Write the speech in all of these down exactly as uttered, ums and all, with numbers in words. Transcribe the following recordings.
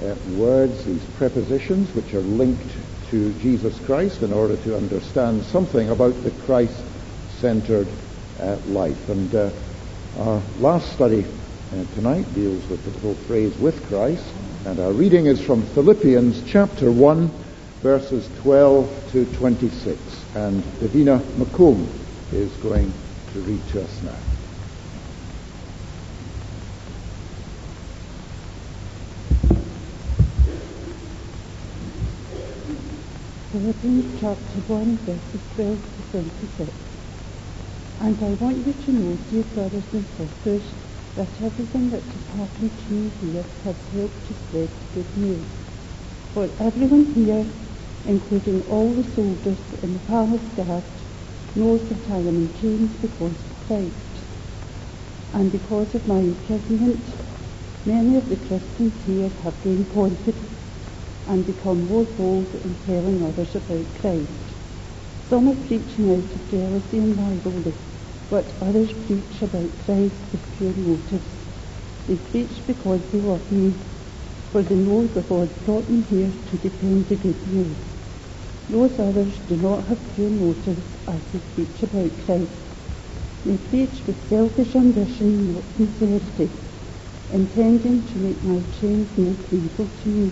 uh, words, these prepositions, which are linked to Jesus Christ in order to understand something about the Christ-centered uh, life. And uh, our last study uh, tonight deals with the little phrase, with Christ, and our reading is from Philippians chapter one, verses twelve to twenty-six. And Davina McComb is going to read to us now. Philippians chapter one, verses twelve to twenty-six. And I want you to know, dear brothers and sisters, that everything that has happened to me here has helped to spread the good news. For everyone here, including all the soldiers in the palace guard, knows that I am in chains because of Christ. And because of my imprisonment, many of the Christians here have gained confidence and become more bold in telling others about Christ. Some are preaching out of jealousy and rivalry, but others preach about Christ with pure motives. They preach because they love me, for they know the Lord brought me here to defend the good news. Those others do not have pure motives as they preach about Christ. They preach with selfish ambition, not sincerity, intending to make my chains more painful to me.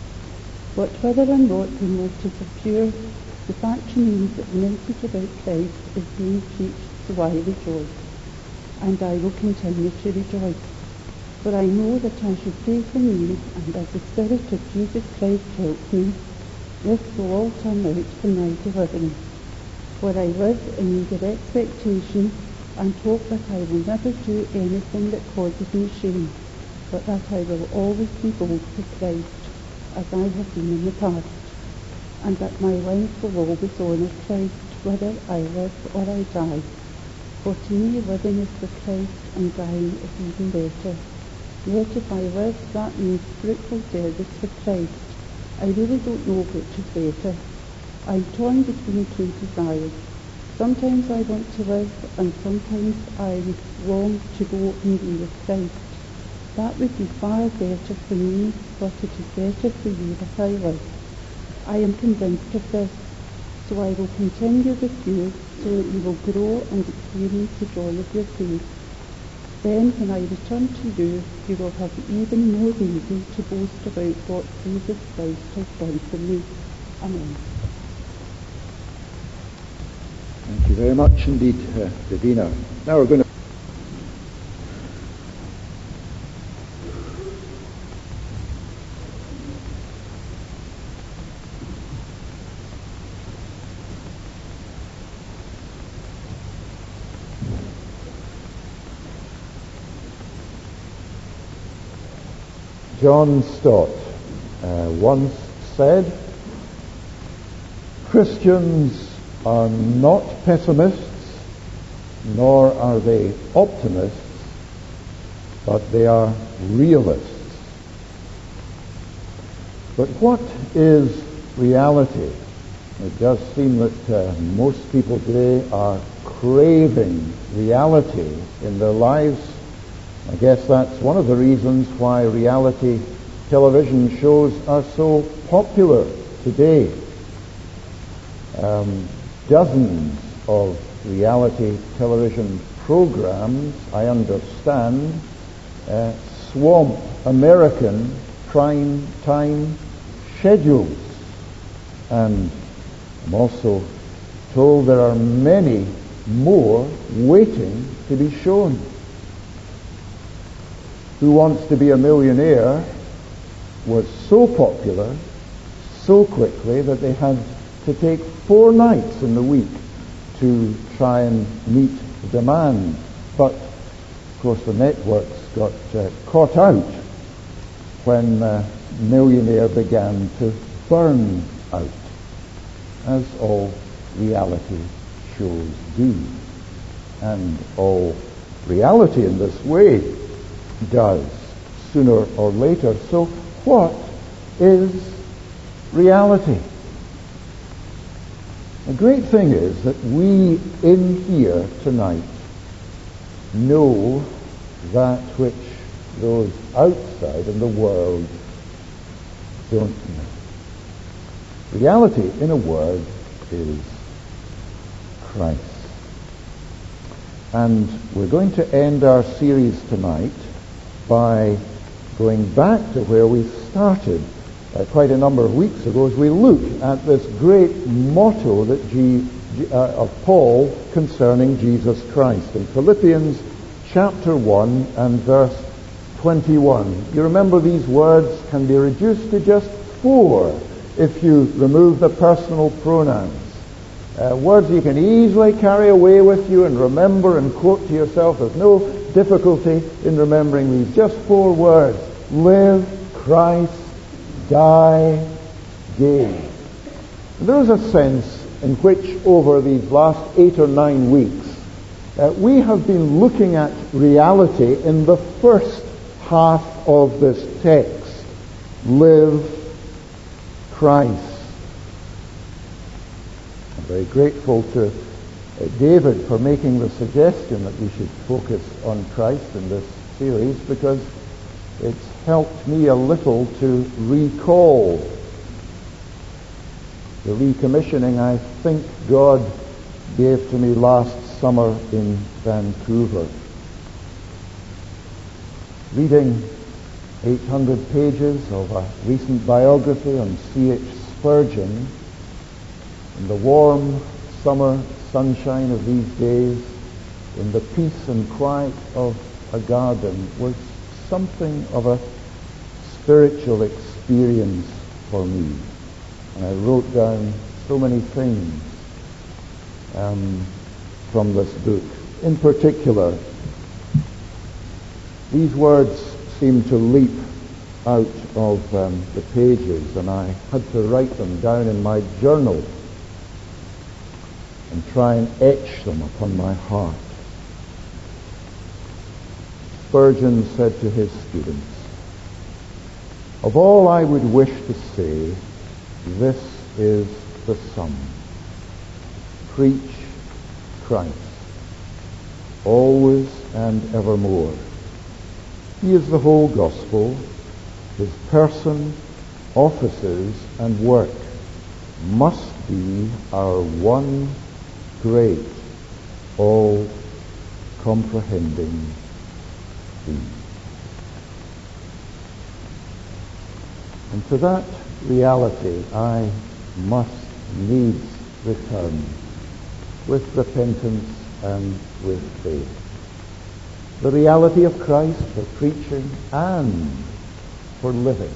But whether or not the motives are pure, the fact remains that the message about Christ is being preached, so I rejoice, and I will continue to rejoice. For I know that as you pray for me, and as the Spirit of Jesus Christ helps me, this will all turn out for my deliverance. For I live in eager expectation, and hope that I will never do anything that causes me shame, but that I will always be bold for Christ, as I have been in the past, and that my life will always honour Christ, whether I live or I die. For to me living is for Christ, and dying is even better. Yet if I live, that means fruitful service for Christ. I really don't know which is better. I'm torn between two desires. Sometimes I want to live, and sometimes I long to go and be with Christ. That would be far better for me, but it is better for you that I live. I am convinced of this, so I will continue with you, so that you will grow and experience the joy of your faith. Then, when I return to you, you will have even more reason to boast about what Jesus Christ has done for me. Amen. Thank you very much indeed, uh, Davina. Now we're going to John Stott uh, once said, Christians are not pessimists, nor are they optimists, but they are realists. But what is reality? It does seem that uh, most people today are craving reality in their lives. I guess that's one of the reasons why reality television shows are so popular today. Um, dozens of reality television programs, I understand, uh, swamp American prime time schedules. And I'm also told there are many more waiting to be shown. Who Wants to Be a Millionaire was so popular so quickly that they had to take four nights in the week to try and meet the demand. But, of course, the networks got uh, caught out when uh, Millionaire began to burn out, as all reality shows do. And all reality in this way does, sooner or later. So what is reality? The great thing is that we in here tonight know that which those outside in the world don't know. Reality, in a word, is Christ. And we're going to end our series tonight by going back to where we started uh, quite a number of weeks ago as we look at this great motto that G, G, uh, of Paul concerning Jesus Christ in Philippians chapter one and verse twenty-one. You remember these words can be reduced to just four if you remove the personal pronouns. Uh, words you can easily carry away with you and remember and quote to yourself. There's no difficulty in remembering these. Just four words. Live, Christ, die, gain. There is a sense in which over these last eight or nine weeks uh, we have been looking at reality in the first half of this text. Live, Christ. I'm very grateful to uh, David for making the suggestion that we should focus on Christ in this series, because it's helped me a little to recall the recommissioning I think God gave to me last summer in Vancouver. Reading eight hundred pages of a recent biography on C H Spurgeon in the warm summer sunshine of these days, in the peace and quiet of a garden, was something of a spiritual experience for me. And I wrote down so many things um, from this book. In particular, these words seem to leap out of um, the pages, and I had to write them down in my journal and try and etch them upon my heart. Spurgeon said to his students, "Of all I would wish to say, this is the sum. Preach Christ, always and evermore. He is the whole gospel. His person, offices, and work must be our one great, all-comprehending theme." And to that reality I must needs return with repentance and with faith. The reality of Christ for preaching and for living.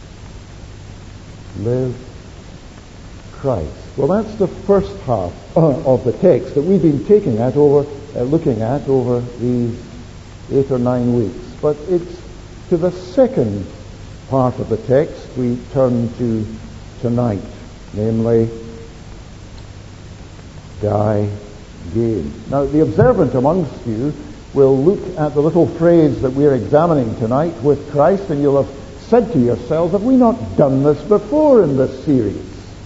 Live Christ. Well, that's the first half uh, of the text that we've been taking at over, uh, looking at over these eight or nine weeks. But it's to the second part of the text we turn to tonight, namely, die, gain. Now, the observant amongst you will look at the little phrase that we're examining tonight, with Christ, and you'll have said to yourselves, have we not done this before in this series?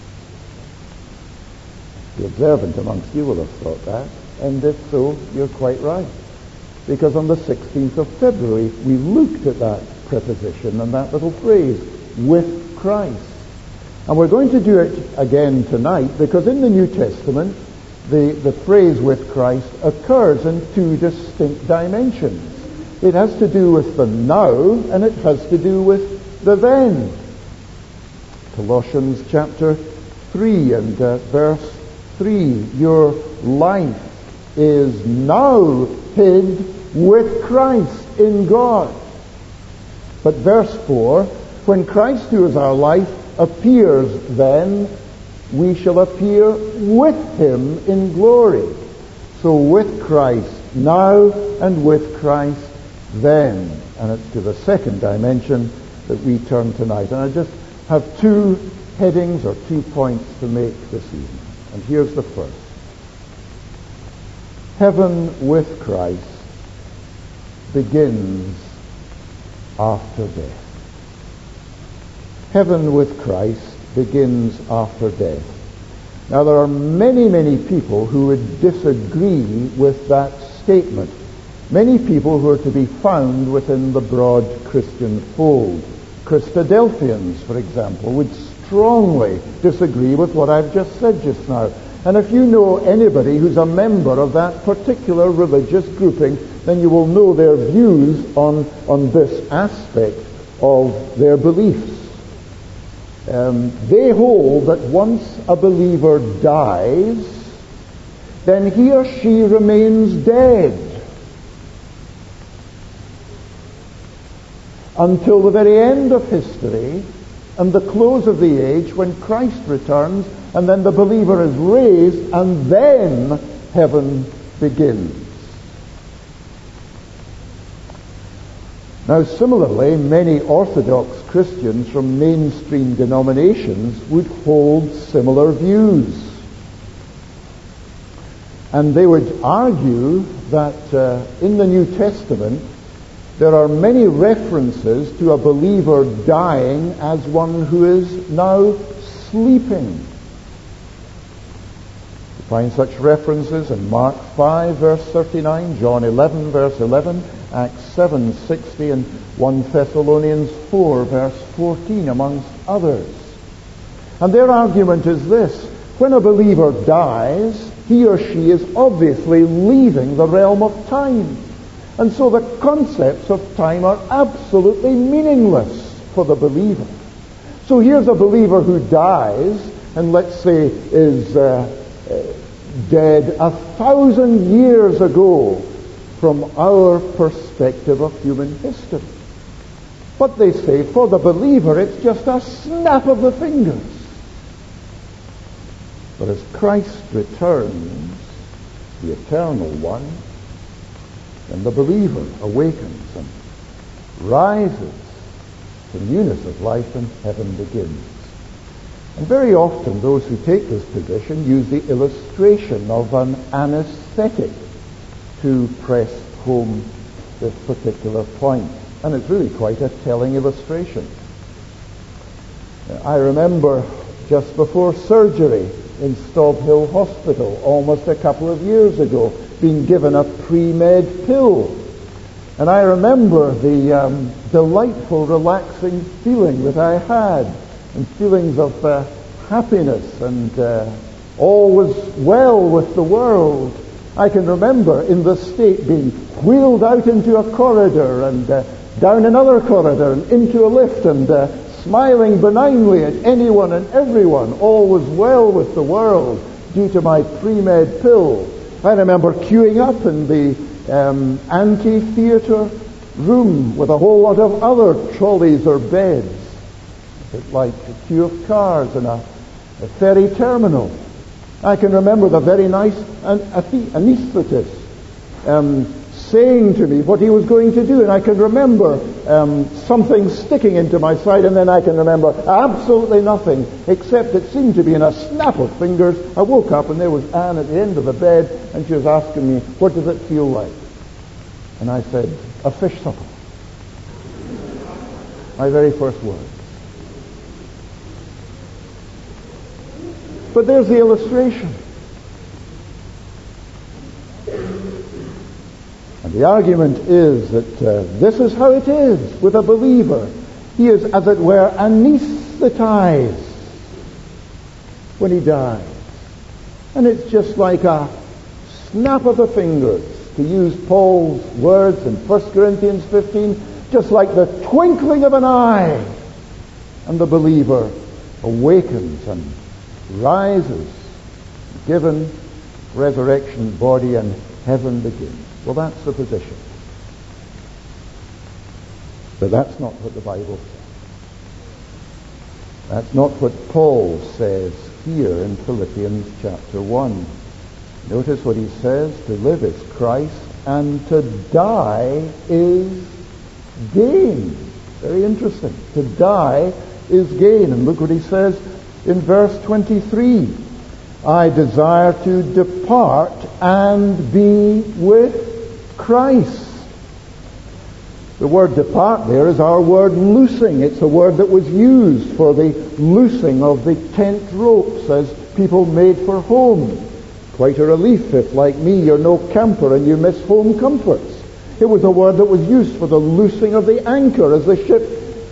The observant amongst you will have thought that, and if so, you're quite right. Because on the sixteenth of February, we looked at that preposition and that little phrase, with Christ. And we're going to do it again tonight, because in the New Testament, the, the phrase with Christ occurs in two distinct dimensions. It has to do with the now, and it has to do with the then. Colossians chapter three and uh, verse three, your life is now hid with Christ in God. But verse four, when Christ, who is our life, appears, then we shall appear with him in glory. So with Christ now and with Christ then. And it's to the second dimension that we turn tonight. And I just have two headings or two points to make this evening. And here's the first. Heaven with Christ begins after death. Heaven with Christ begins after death. Now, there are many, many people who would disagree with that statement. Many people who are to be found within the broad Christian fold. Christadelphians, for example, would strongly disagree with what I've just said just now. And if you know anybody who's a member of that particular religious grouping, then you will know their views on, on this aspect of their beliefs. Um, they hold that once a believer dies, then he or she remains dead until the very end of history and the close of the age, when Christ returns, and then the believer is raised, and then heaven begins. Now, similarly, many Orthodox Christians from mainstream denominations would hold similar views. And they would argue that uh, in the New Testament there are many references to a believer dying as one who is now sleeping. You find such references in Mark five, verse thirty-nine, John eleven, verse eleven, Acts seven, sixty, and First Thessalonians four, verse fourteen, amongst others. And their argument is this: when a believer dies, he or she is obviously leaving the realm of time. And so the concepts of time are absolutely meaningless for the believer. So here's a believer who dies, and let's say is uh, dead a thousand years ago from our perspective of human history. But they say for the believer it's just a snap of the fingers. But as Christ returns, the eternal one, then the believer awakens and rises to newness of life, and heaven begins. And very often those who take this position use the illustration of an anesthetic to press home this particular point. And it's really quite a telling illustration. I remember just before surgery in Staub Hill Hospital, almost a couple of years ago, being given a pre-med pill. And I remember the um, delightful, relaxing feeling that I had, and feelings of uh, happiness, and uh, all was well with the world. I can remember in the state being wheeled out into a corridor, and uh, down another corridor, and into a lift, and uh, smiling benignly at anyone and everyone. All was well with the world due to my pre-med pill. I remember queuing up in the um, amphitheater room with a whole lot of other trolleys or beds. It's like a queue of cars in a, a ferry terminal. I can remember the very nice an- anesthetist um, saying to me what he was going to do, and I can remember um, something sticking into my side, and then I can remember absolutely nothing, except it seemed to be in a snap of fingers. I woke up and there was Anne at the end of the bed, and she was asking me, what does it feel like? And I said, a fish supper. My very first word. But there's the illustration. And the argument is that uh, this is how it is with a believer. He is, as it were, anesthetized when he dies. And it's just like a snap of the fingers, to use Paul's words in First Corinthians fifteen, just like the twinkling of an eye. And the believer awakens and rises, given resurrection body, and heaven begins. Well, that's the position. But that's not what the Bible says. That's not what Paul says here in Philippians chapter one. Notice what he says: to live is Christ, and to die is gain. Very interesting. To die is gain. And look what he says in verse twenty-three. I desire to depart and be with Christ. The word depart there is our word loosing. It's a word that was used for the loosing of the tent ropes as people made for home. Quite a relief if, like me, you're no camper and you miss home comforts. It was a word that was used for the loosing of the anchor as the ship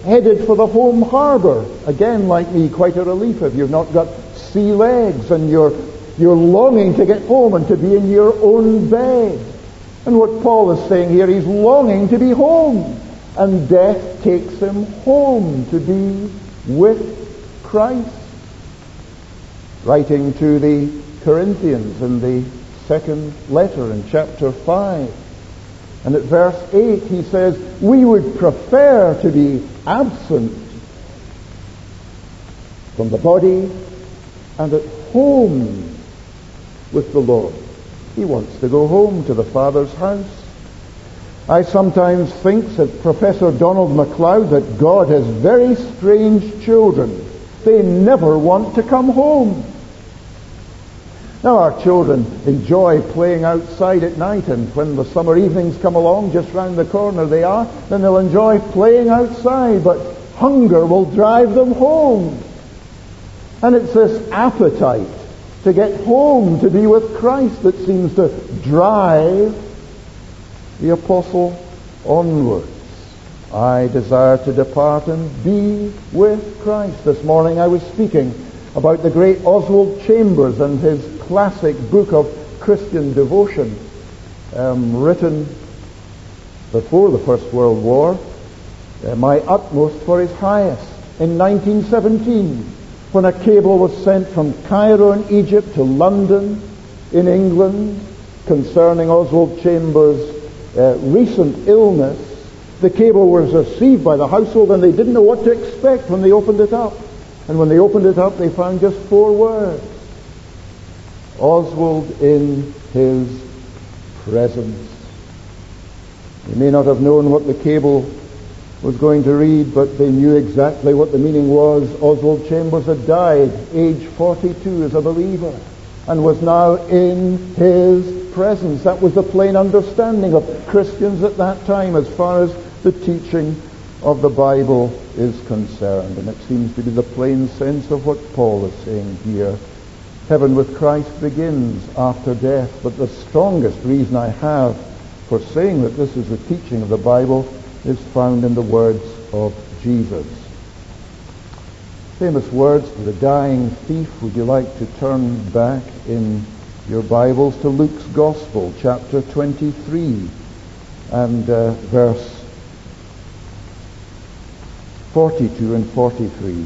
headed for the home harbor. Again, like me, quite a relief if you've not got sea legs and you're, you're longing to get home and to be in your own bed. And what Paul is saying here, he's longing to be home. And death takes him home to be with Christ. Writing to the Corinthians in the second letter in chapter five. And at verse eight he says, we would prefer to be absent from the body and at home with the Lord. He wants to go home to the Father's house. I sometimes think, said Professor Donald MacLeod, that God has very strange children. They never want to come home. Now our children enjoy playing outside at night, and when the summer evenings come along, just round the corner they are, then they'll enjoy playing outside, but hunger will drive them home. And it's this appetite to get home, to be with Christ, that seems to drive the apostle onwards. I desire to depart and be with Christ. This morning I was speaking about the great Oswald Chambers and his classic book of Christian devotion, um, written before the First World War, uh, My Utmost for His Highest, in nineteen seventeen, when a cable was sent from Cairo in Egypt to London in England concerning Oswald Chambers' uh, recent illness. The cable was received by the household and they didn't know what to expect when they opened it up. And when they opened it up, they found just four words. Oswald in his presence. They may not have known what the cable was going to read, but they knew exactly what the meaning was. Oswald Chambers had died, age forty-two, as a believer, and was now in his presence. That was the plain understanding of Christians at that time as far as the teaching of the Bible is concerned. And it seems to be the plain sense of what Paul is saying here. Heaven with Christ begins after death, but the strongest reason I have for saying that this is the teaching of the Bible is found in the words of Jesus. Famous words to the dying thief. Would you like to turn back in your Bibles to Luke's Gospel, chapter twenty-three, and uh, verse forty-two and forty-three.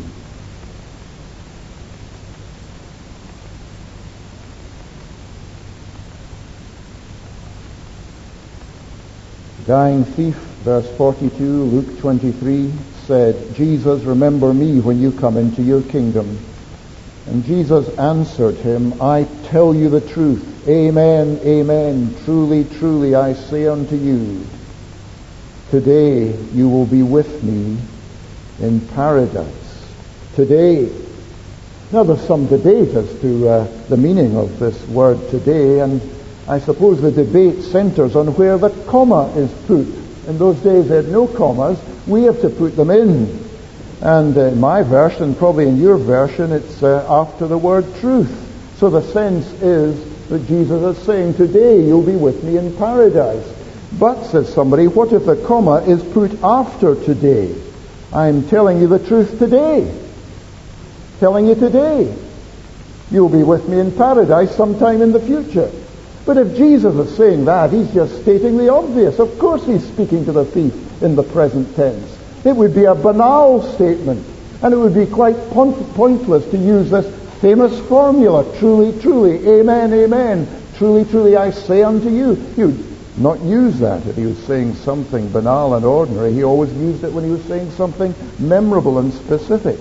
Dying thief, verse forty-two, Luke twenty-three, said, Jesus, remember me when you come into your kingdom. And Jesus answered him, I tell you the truth. Amen, amen. Truly, truly, I say unto you, today you will be with me in paradise. Today. Now there's some debate as to uh, the meaning of this word today, and I suppose the debate centers on where the comma is put. In those days they had no commas. We have to put them in. And in my version, probably in your version, it's uh, after the word truth. So the sense is that Jesus is saying, today you'll be with me in paradise. But, says somebody, what if the comma is put after today? I'm telling you the truth today. Telling you today. You'll be with me in paradise sometime in the future. But if Jesus is saying that, he's just stating the obvious. Of course he's speaking to the thief in the present tense. It would be a banal statement, and it would be quite pointless to use this famous formula, truly, truly, amen, amen, truly, truly, I say unto you. He would not use that if he was saying something banal and ordinary. He always used it when he was saying something memorable and specific.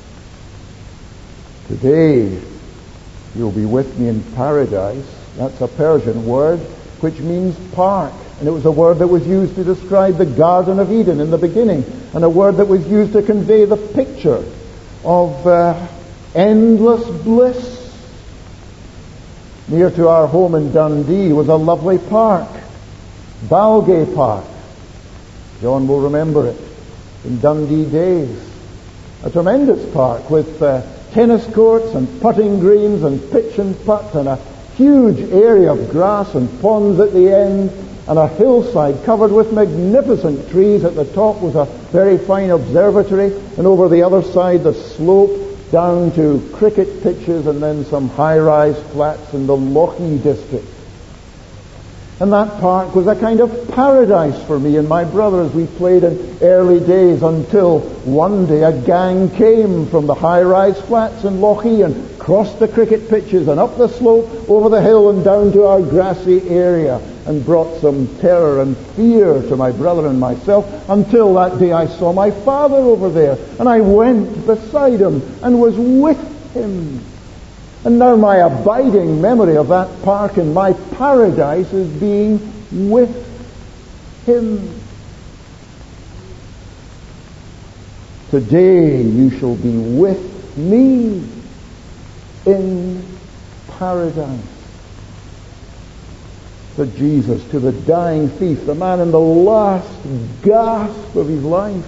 Today, you'll be with me in paradise. That's a Persian word which means park. And it was a word that was used to describe the Garden of Eden in the beginning, and a word that was used to convey the picture of uh, endless bliss. Near to our home in Dundee was a lovely park, Balgay Park. John will remember it in Dundee days. A tremendous park with uh, tennis courts and putting greens and pitch and putt and a huge area of grass and ponds at the end. and a hillside covered with magnificent trees. At the top was a very fine observatory, and over the other side the slope down to cricket pitches and then some high-rise flats in the Lochee district. And that park was a kind of paradise for me and my brother as we played in early days, until one day a gang came from the high-rise flats in Lochee and crossed the cricket pitches and up the slope, over the hill and down to our grassy area, and brought some terror and fear to my brother and myself, until that day I saw my father over there, and I went beside him and was with him. And now my abiding memory of that park in my paradise is being with him. Today you shall be with me in paradise. To Jesus, to the dying thief, the man in the last gasp of his life.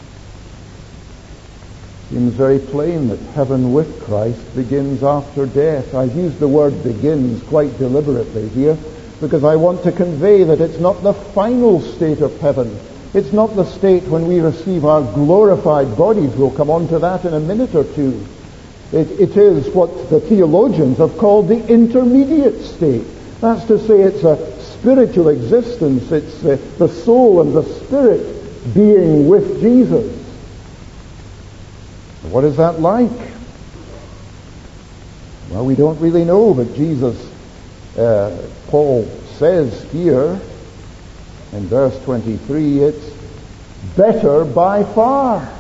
Seems very plain that heaven with Christ begins after death. I've used the word begins quite deliberately here because I want to convey that it's not the final state of heaven. It's not the state when we receive our glorified bodies. We'll come on to that in a minute or two. It, it is what the theologians have called the intermediate state. That's to say, it's a spiritual existence. It's uh, the soul and the spirit being with Jesus. What is that like? Well, we don't really know, but Jesus, uh, Paul says here in verse twenty-three, it's better by far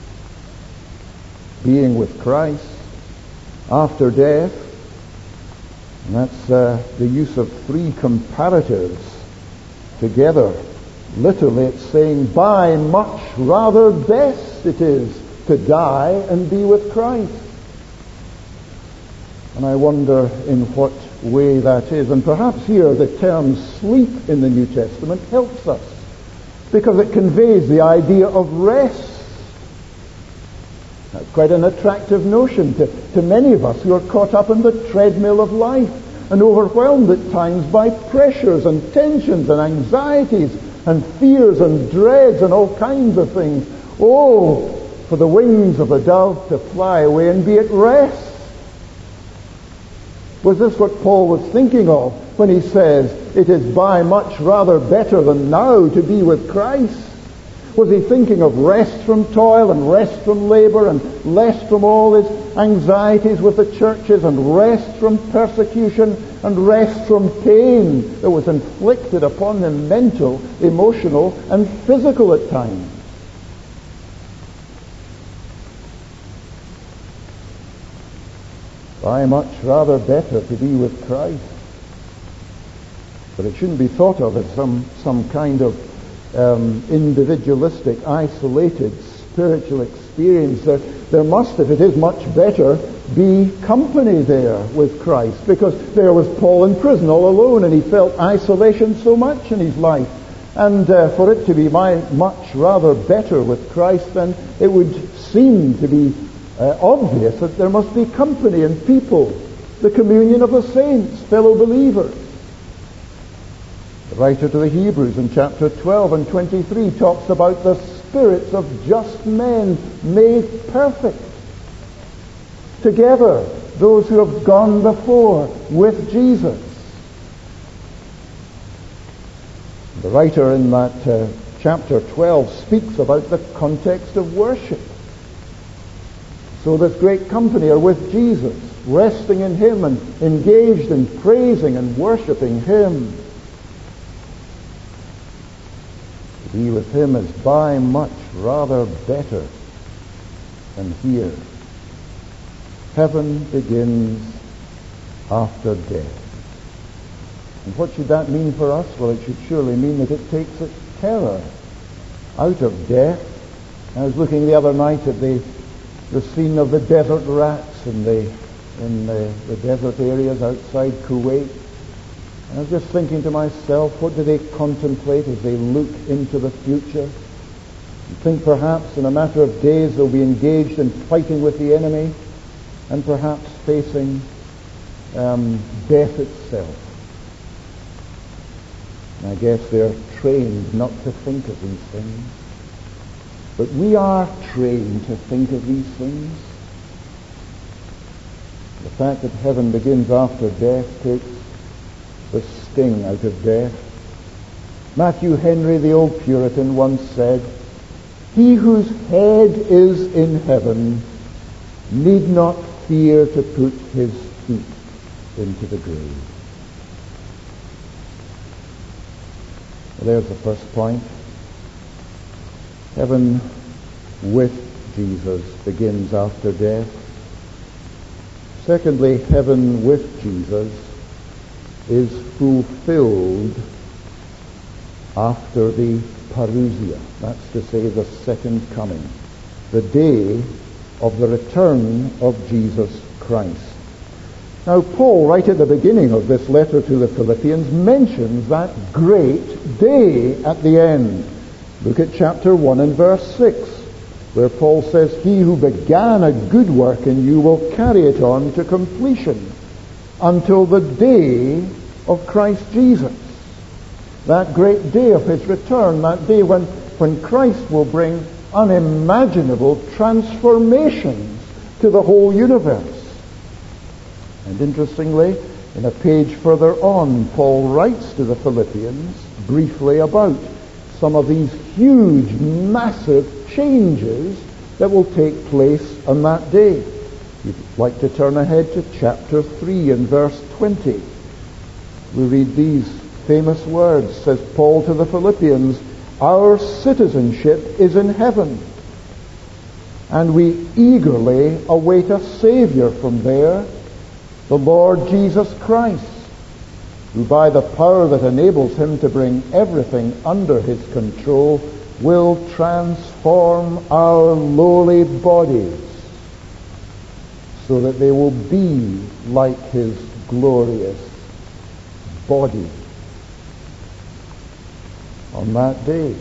being with Christ after death. And that's uh, the use of three comparatives together. Literally, it's saying by much rather best it is to die and be with Christ. And I wonder in what way that is. And perhaps here the term sleep in the New Testament helps us, because it conveys the idea of rest. That's quite an attractive notion to, to many of us who are caught up in the treadmill of life and overwhelmed at times by pressures and tensions and anxieties and fears and dreads and all kinds of things. Oh, for the wings of a dove to fly away and be at rest. Was this what Paul was thinking of when he says, it is by much rather better than now to be with Christ? Was he thinking of rest from toil and rest from labor and rest from all his anxieties with the churches and rest from persecution and rest from pain that was inflicted upon him, mental, emotional, and physical at times? By much rather better to be with Christ. But it shouldn't be thought of as some, some kind of um, individualistic, isolated, spiritual experience. There, there must, if it is much better, be company there with Christ. Because there was Paul in prison all alone, and he felt isolation so much in his life. And uh, for it to be my, much rather better with Christ, then it would seem to be Uh, obvious that there must be company and people, the communion of the saints, fellow believers. The writer to the Hebrews in chapter twelve and twenty-three talks about the spirits of just men made perfect. Together, those who have gone before with Jesus. The writer in that uh, chapter twelve speaks about the context of worship. So this great company are with Jesus, resting in Him and engaged in praising and worshiping Him. To be with Him is by much rather better than here. Heaven begins after death. And what should that mean for us? Well, it should surely mean that it takes its terror out of death. I was looking the other night at the the scene of the desert rats in the in the, the desert areas outside Kuwait. And I was just thinking to myself, what do they contemplate as they look into the future? And think perhaps in a matter of days they'll be engaged in fighting with the enemy and perhaps facing um, death itself. And I guess they're trained not to think of these things. But we are trained to think of these things. The fact that heaven begins after death takes the sting out of death. Matthew Henry, the old Puritan, once said, "He whose head is in heaven need not fear to put his feet into the grave." Well, there's the first point. Heaven with Jesus begins after death. Secondly, heaven with Jesus is fulfilled after the parousia. That's to say, the second coming, the day of the return of Jesus Christ. Now, Paul, right at the beginning of this letter to the Philippians, mentions that great day at the end. Look at chapter one and verse six, where Paul says, "He who began a good work in you will carry it on to completion until the day of Christ Jesus." That great day of his return, that day when, when Christ will bring unimaginable transformations to the whole universe. And interestingly, in a page further on, Paul writes to the Philippians briefly about some of these huge, massive changes that will take place on that day. If you'd like to turn ahead to chapter three and verse twenty. We read these famous words, says Paul to the Philippians, "Our citizenship is in heaven, and we eagerly await a Savior from there, the Lord Jesus Christ, who by the power that enables him to bring everything under his control will transform our lowly bodies so that they will be like his glorious body." On that day,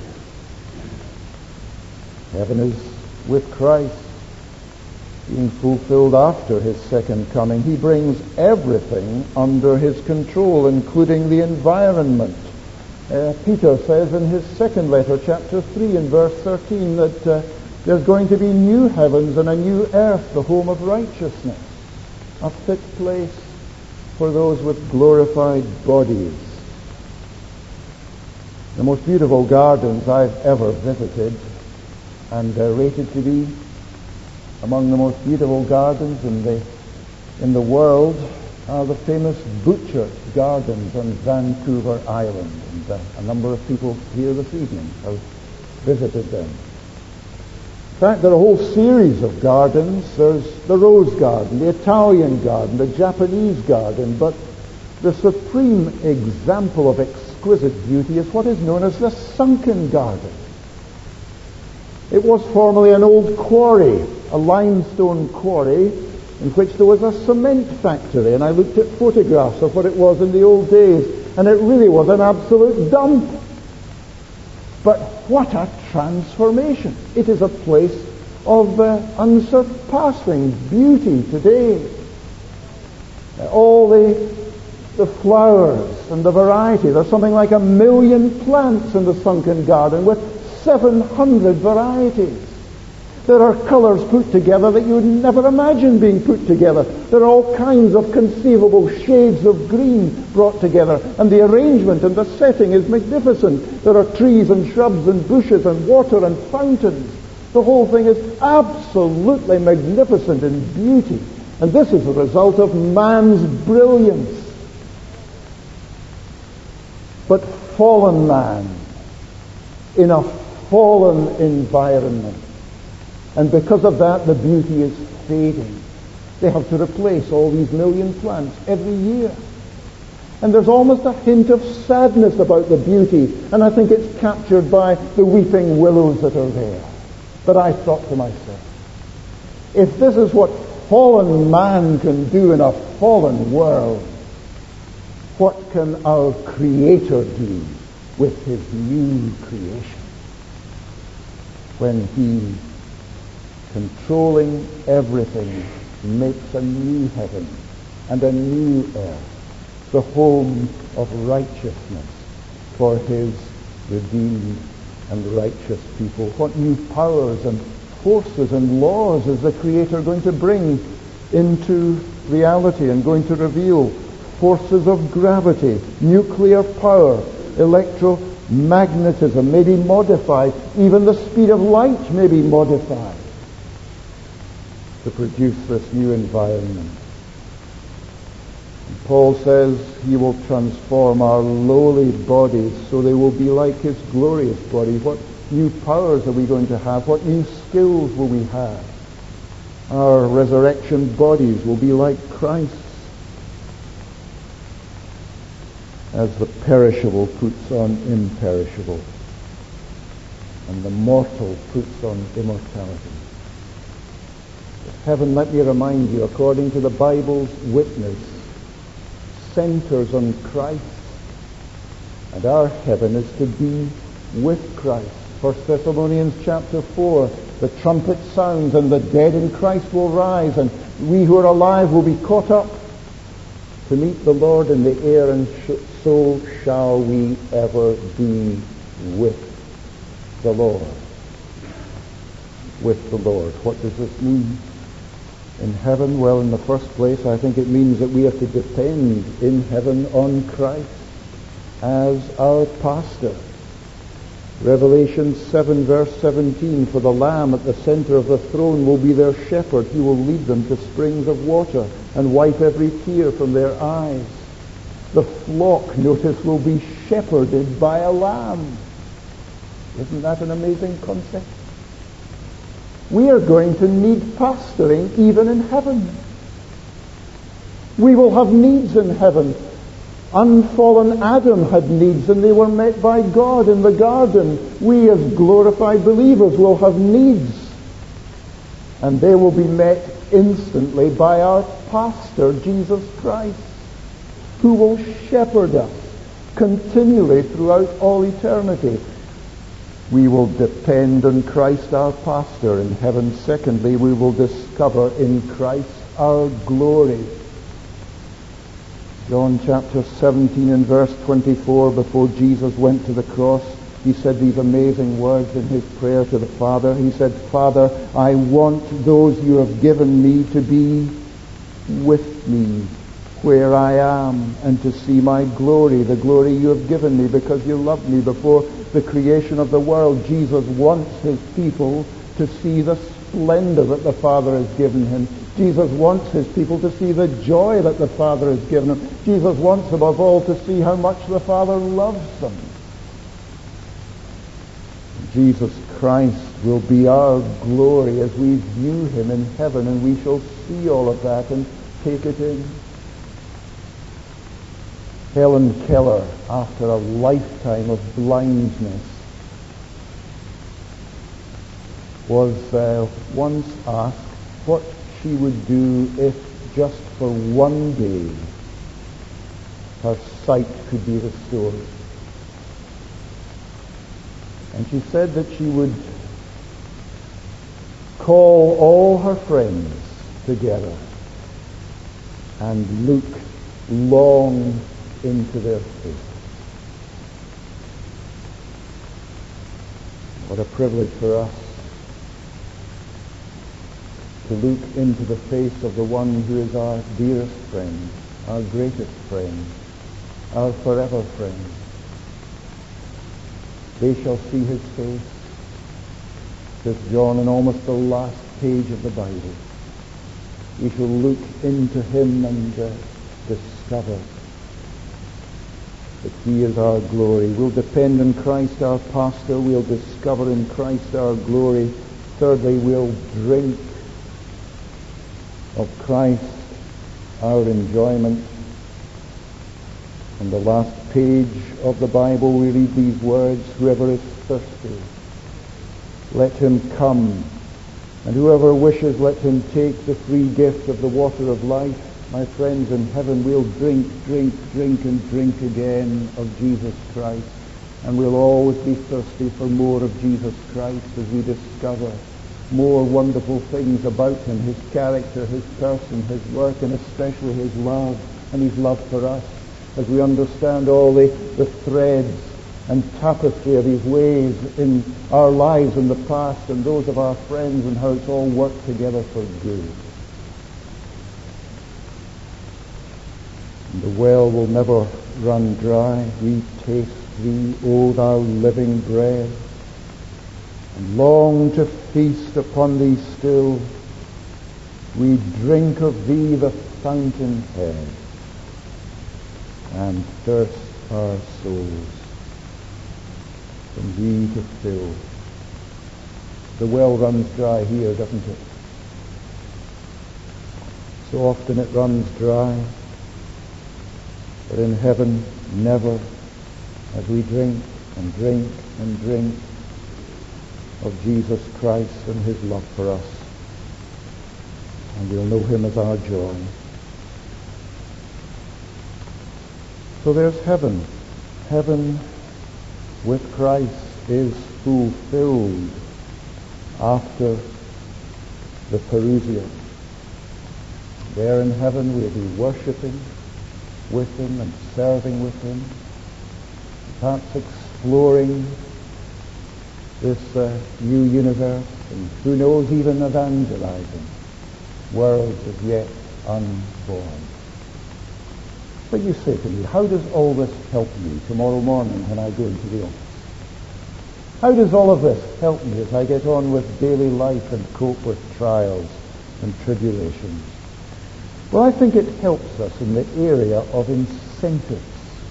heaven is with Christ, being fulfilled after his second coming. He brings everything under his control, including the environment. Uh, Peter says in his second letter, chapter three and verse thirteen, that uh, there's going to be new heavens and a new earth, the home of righteousness, a fit place for those with glorified bodies. The most beautiful gardens I've ever visited, and uh, rated to be among the most beautiful gardens in the in the world, are the famous Butchart Gardens on Vancouver Island. And uh, a number of people here this evening have visited them. In fact, there are a whole series of gardens. There's the Rose Garden, the Italian Garden, the Japanese Garden, but the supreme example of exquisite beauty is what is known as the Sunken Garden. It was formerly an old quarry, a limestone quarry, in which there was a cement factory, and I looked at photographs of what it was in the old days, and it really was an absolute dump. But what a transformation. It is a place of uh, unsurpassing beauty today. Uh, all the the flowers and the variety. There's something like a million plants in the Sunken Garden with seven hundred varieties. There are colors put together that you would never imagine being put together. There are all kinds of conceivable shades of green brought together, and the arrangement and the setting is magnificent. There are trees and shrubs and bushes and water and fountains. The whole thing is absolutely magnificent in beauty, and this is the result of man's brilliance. But fallen man in a fallen environment, and because of that the beauty is fading. They have to replace all these million plants every year, and there's almost a hint of sadness about the beauty, and I think it's captured by the weeping willows that are there. But I thought to myself, if this is what fallen man can do in a fallen world, what can our Creator do with his new creation when he, controlling everything, makes a new heaven and a new earth, the home of righteousness, for his redeemed and righteous people. What new powers and forces and laws is the Creator going to bring into reality and going to reveal? Forces of gravity, nuclear power, electromagnetism may be modified. Even the speed of light may be modified to produce this new environment. And Paul says he will transform our lowly bodies so they will be like his glorious body. What new powers are we going to have? What new skills will we have? Our resurrection bodies will be like Christ's, as the perishable puts on imperishable and the mortal puts on immortality. Heaven, let me remind you, according to the Bible's witness, centers on Christ, and our heaven is to be with Christ. First Thessalonians chapter four, the trumpet sounds and the dead in Christ will rise, and we who are alive will be caught up to meet the Lord in the air, and sh- so shall we ever be with the Lord. With the Lord. What does this mean? In heaven, well, in the first place, I think it means that we have to depend in heaven on Christ as our pastor. Revelation seven verse seventeen, for the Lamb at the center of the throne will be their shepherd. He will lead them to springs of water and wipe every tear from their eyes. The flock, notice, will be shepherded by a lamb. Isn't that an amazing concept? We are going to need pastoring even in heaven. We will have needs in heaven. Unfallen Adam had needs, and they were met by God in the garden. We as glorified believers will have needs, and they will be met instantly by our pastor, Jesus Christ, who will shepherd us continually throughout all eternity. We will depend on Christ our pastor in heaven. Secondly, we will discover in Christ our glory. John chapter seventeen and verse twenty-four, before Jesus went to the cross, he said these amazing words in his prayer to the Father. He said, Father, I want those you have given me to be with me where I am, and to see my glory, the glory you have given me because you loved me before the creation of the world. Jesus wants his people to see the splendor that the Father has given him. Jesus wants his people to see the joy that the Father has given him. Jesus wants, above all, to see how much the Father loves them. Jesus Christ will be our glory as we view him in heaven, and we shall see all of that and take it in. Helen Keller, after a lifetime of blindness, was uh, once asked what she would do if just for one day her sight could be restored. And she said that she would call all her friends together and look long into their faces. What a privilege for us to look into the face of the one who is our dearest friend, our greatest friend, our forever friend. They shall see his face, says John in almost the last page of the Bible. We shall look into him and uh, discover that he is our glory. We'll depend on Christ our pastor. We'll discover in Christ our glory. Thirdly, we'll drink of Christ our enjoyment. On the last page of the Bible we read these words, whoever is thirsty, let him come, and whoever wishes, let him take the free gift of the water of life. My friends, in heaven we'll drink, drink, drink and drink again of Jesus Christ, and we'll always be thirsty for more of Jesus Christ as we discover more wonderful things about him, his character, his person, his work, and especially his love and his love for us. As we understand all the, the threads and tapestry of his ways in our lives in the past and those of our friends, and how it's all worked together for good. And the well will never run dry. We taste thee, O thou living bread, and long to feast upon thee still. We drink of thee the fountain head, and thirst our souls from thee to fill. The well runs dry here, doesn't it? So often it runs dry, but in heaven never, as we drink and drink and drink of Jesus Christ and his love for us, and we'll know him as our joy. So there's heaven. Heaven with Christ is fulfilled after the parousia. There in heaven we'll be worshipping with him and serving with him, perhaps exploring this uh, new universe, and who knows, even evangelizing worlds as yet unborn. But you say to me, how does all this help me tomorrow morning when I go into the office? How does all of this help me as I get on with daily life and cope with trials and tribulations? Well, I think it helps us in the area of incentives.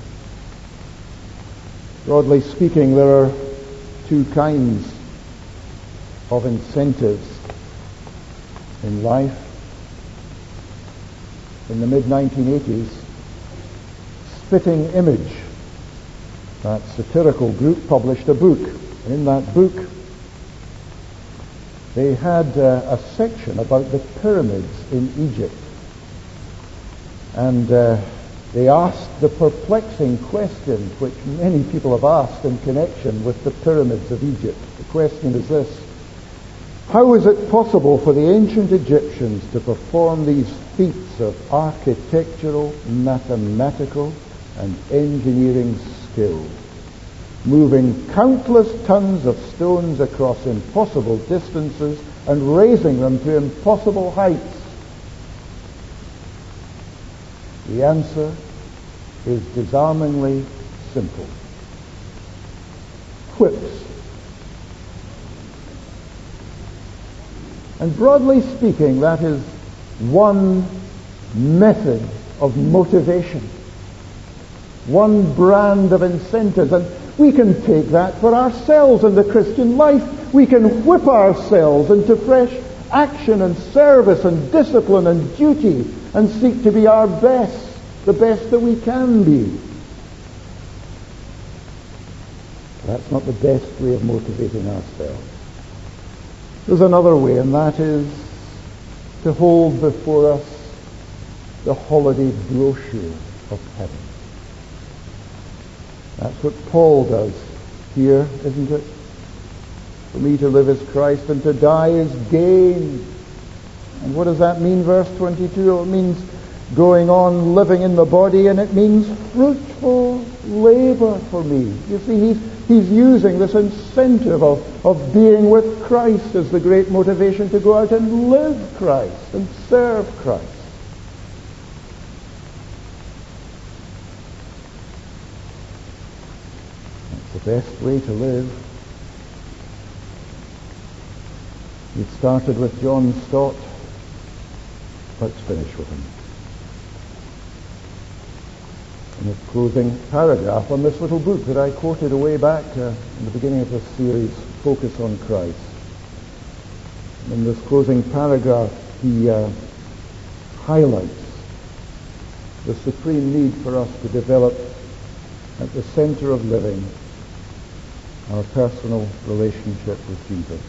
Broadly speaking, there are two kinds of incentives in life. In the mid nineteen eighties, Spitting Image, that satirical group, published a book. And in that book, they had uh, a section about the pyramids in Egypt. And uh, they asked the perplexing question which many people have asked in connection with the pyramids of Egypt. The question is this: how is it possible for the ancient Egyptians to perform these feats of architectural, mathematical, and engineering skill, moving countless tons of stones across impossible distances and raising them to impossible heights? The answer is disarmingly simple. Whips. And broadly speaking, that is one method of motivation, one brand of incentives. And we can take that for ourselves in the Christian life. We can whip ourselves into fresh action and service and discipline and duty, and seek to be our best, the best that we can be. That's not the best way of motivating ourselves. There's another way, and that is to hold before us the holiday brochure of heaven. That's what Paul does here, isn't it? For me to live is Christ, and to die is gain. And what does that mean, verse twenty-two? It means going on living in the body, and it means fruitful labor for me. You see, he's, he's using this incentive of, of being with Christ as the great motivation to go out and live Christ and serve Christ. That's the best way to live. It started with John Stott. Let's finish with him. In the closing paragraph on this little book that I quoted away back uh, in the beginning of this series, Focus on Christ. In this closing paragraph, he uh, highlights the supreme need for us to develop at the center of living our personal relationship with Jesus.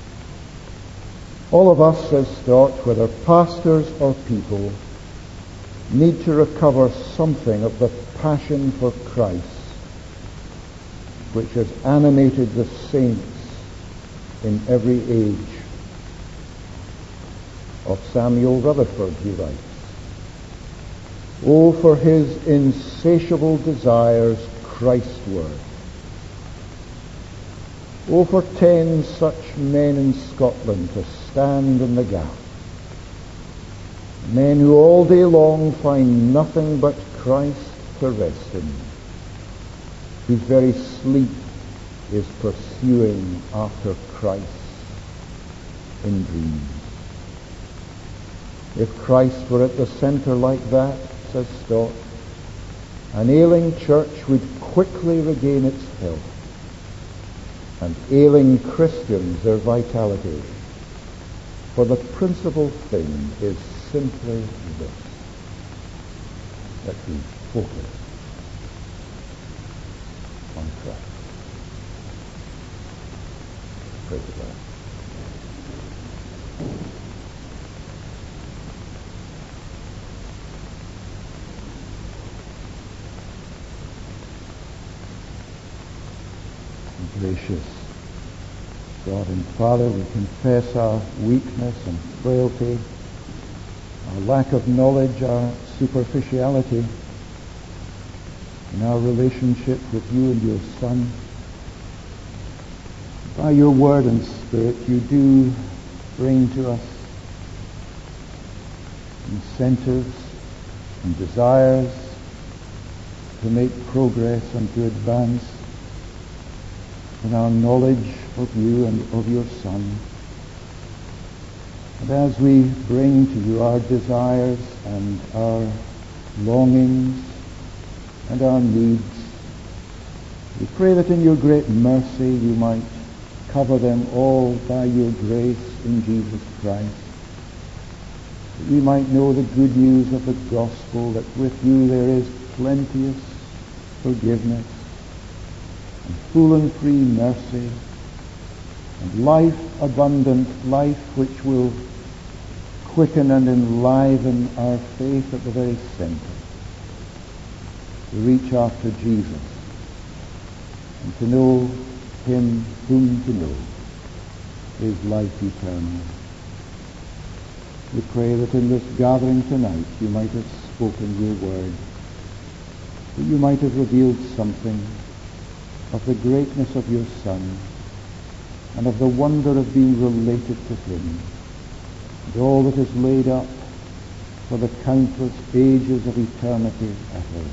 All of us, says Stott, whether pastors or people, need to recover something of the passion for Christ which has animated the saints in every age. Of Samuel Rutherford, he writes, "Oh, for his insatiable desires Christward, Oh, for ten such men in Scotland to stand in the gap. Men who all day long find nothing but Christ to rest in, whose very sleep is pursuing after Christ in dreams. If Christ were at the center like that, says Stott, an ailing church would quickly regain its health, and ailing Christians their vitality. For the principal thing is simply this, that we focus on Christ. Praise God. Gracious God and Father, we confess our weakness and frailty, our lack of knowledge, our superficiality in our relationship with you and your Son. By your word and Spirit, you do bring to us incentives and desires to make progress and to advance in our knowledge of you and of your Son. And as we bring to you our desires and our longings and our needs, we pray that in your great mercy you might cover them all by your grace in Jesus Christ, that we might know the good news of the gospel, that with you there is plenteous forgiveness, and full and free mercy, and life abundant, life which will quicken and enliven our faith at the very center, to reach after Jesus and to know him whom to know is life eternal. We pray that in this gathering tonight you might have spoken your word, that you might have revealed something of the greatness of your Son and of the wonder of being related to him, and all that is laid up for the countless ages of eternity ahead.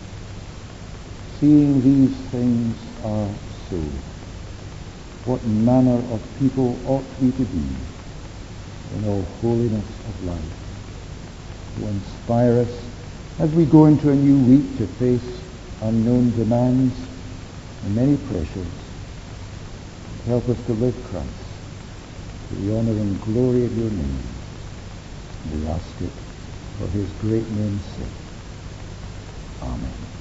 Seeing these things are so, what manner of people ought we to be in all holiness of life, to inspire us as we go into a new week to face unknown demands and many pressures. Help us to live Christ to the honor and glory of your name. We ask it for his great name's sake. Amen.